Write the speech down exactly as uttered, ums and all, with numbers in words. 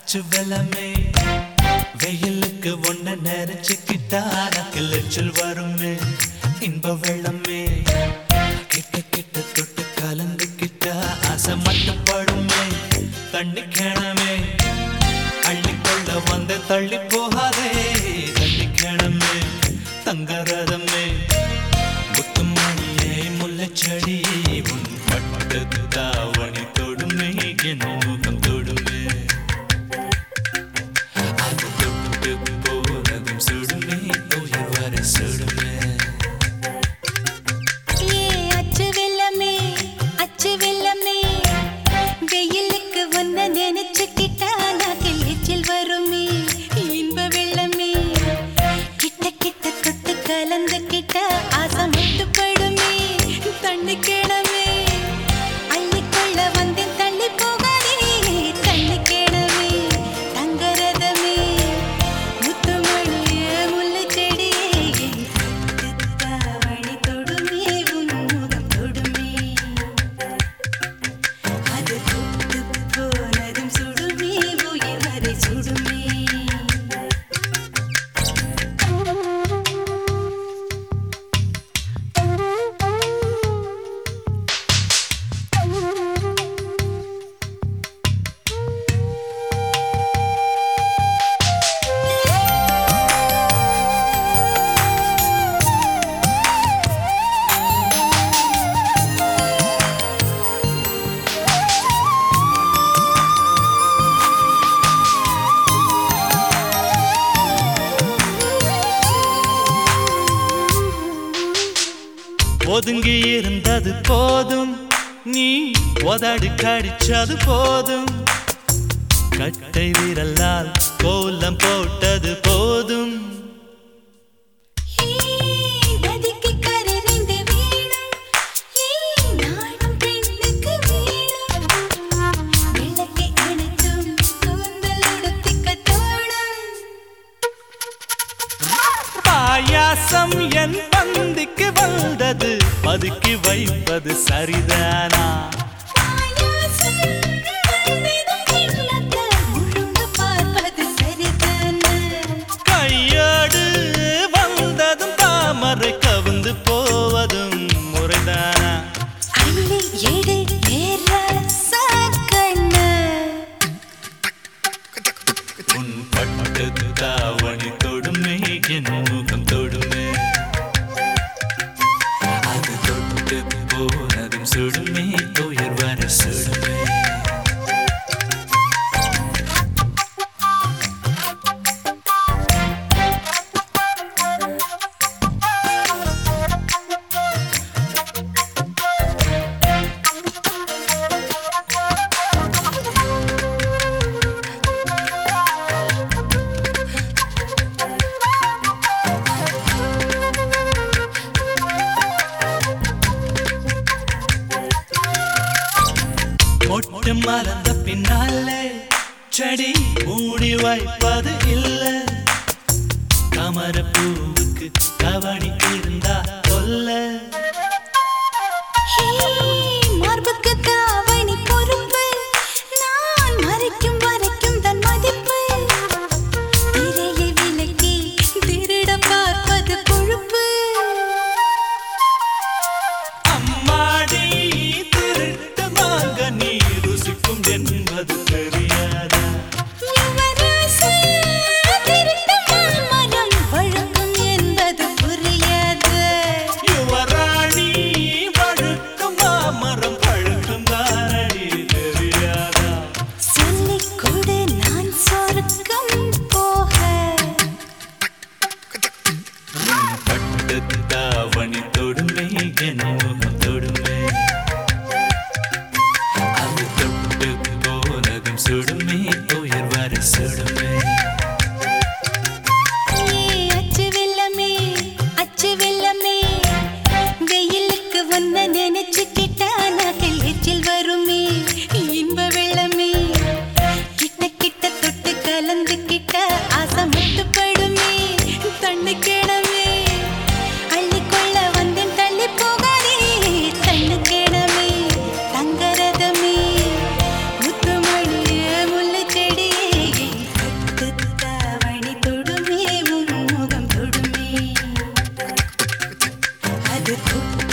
அச்சு வெள்ளமே வெயிலுக்கு ஒன்ன நெரிச்சுக்கிட்டா கிளச்சல் வருமே இன்ப வெள்ளமே கிட்ட கிட்ட தொட்டு கலந்துக்கிட்டா ஆசை மட்டுப்படுமே தண்ணி கேணமே அள்ளிக்கொள்ள வந்து தள்ளி போகாதே தண்ணி கேணமே தங்கரதமே முத்துமணியே முல்லைச்செடி உன் பட்டு தாவணி தொடுமே என் முகம் தொடுமே அது தொட்டு போனதும் சுடுமே உயிர் வரை சுடுமே ஏ அச்சு வெள்ளமே அச்சு வெள்ளமே வெயிலுக்கு ஒன்ன நினைச்சுக்கிட்டா நாக்கில் எச்சில் வருமே இன்ப வெள்ளமே கிட்ட கிட்ட தொட்டு கலந்துக்கிட்டா ஆசை மட்டுப்படுமே தண்ணி கேணமே அள்ளிக்கொள்ள வந்தேன் தள்ளி போகாதே தண்ணி கேணமே தங்கரதமே முத்துமணியே முல்லைச்செடியே என் தாவணி தொடுமே உன் முகம் தொடுமே அது தொட்டு போனதும் சுடுமே உயிர் வரை சுடுமே ஒதுங்கி இருந்தது போதும் நீ உதடு கடிச்சது போதும் கட்டை விரலால் கோலம் போட்டது போதும் நதிக்கு கரைந்து வீணும் நானும் பெண்ணுக்கு வீணும் விளக்கை அணைத்தும் கூந்தல் உடுத்திக்க தோணும் பாயாசம் என் பந்திக்கு வந்தது பதுக்கி வைப்பது சரிதானா பாயாசம் வந்ததும் கிண்ணத்தை முழுங்க பார்ப்பது சரிதானா கையோடு வந்ததும் தாமரை கவுந்து போவதும் முறைதானா அள்ளி எடு ஏராசா கண்ணு உன் பட்டு தாவணி தொடுமே என் முகம் தொடுமே அது தொட்டு போனதும் சுடுமே உயிர் வர சுடுமே மொட்டு மலர்ந்த பின்னாலே செடி மூடி வைப்பது இல்ல கமர பூவுக்கு கவனி இருந்தா கொல்ல மார்புக்கு தாவணி பொறுப்பு நான் மறைக்கும் வரைக்கும் தன் மதிப்பு திரையை விலக்கி திருட பார்ப்பது கொழுப்பு அம்மாடி திருட்டு வாங்க நீ ருசிக்கும் என்பது தெரியாதா யுவராசு திருட்டு மாமரம் வழக்கம் என்பது புரியாது தொட்டு